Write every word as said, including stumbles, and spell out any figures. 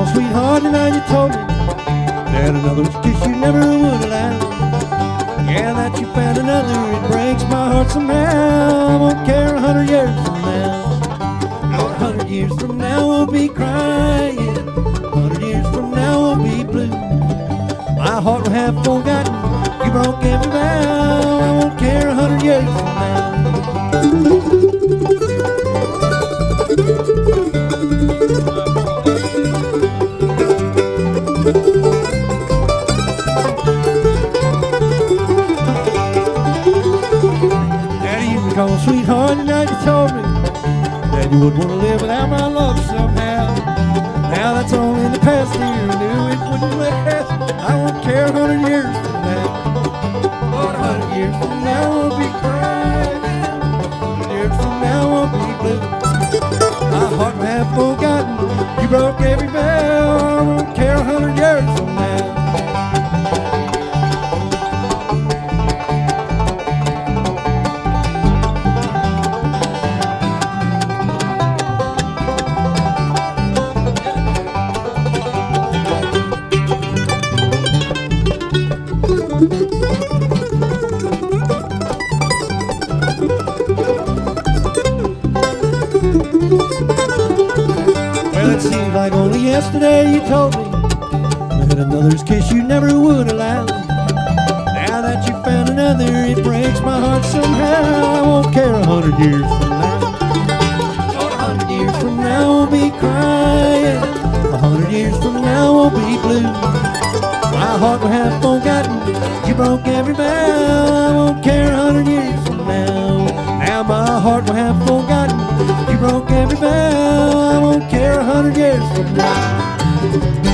sweetheart, and now you told me that another kiss you never would allow. Yeah, that you found another, it breaks my heart somehow. I won't care a hundred years from now. Lord, a hundred years from now we'll be crying. A hundred years from now we'll be blue. My heart will have forgotten you broke every vow. I won't care a hundred years from now. Daddy, you call sweetheart, and now you told me that you wouldn't want to live without my love somehow. Now that's all in the past, dear, I knew it wouldn't last. I won't care a hundred years from now. Lord, a hundred years from now we'll be crying. A hundred years from now we'll be blue. My heart will have forgotten you broke every vow. I won't care a hundred years from now. Well, it seems like only yesterday you told me that another's kiss you never would allow. Now that you found another, it breaks my heart somehow. I won't care a hundred years from now. Lord, a hundred years from now we'll be crying. A hundred years from now we'll be blue. My heart will have forgotten you broke every vow. I won't care a hundred years from now. Now my heart will have forgotten you broke every vow. I won't care a hundred years from now.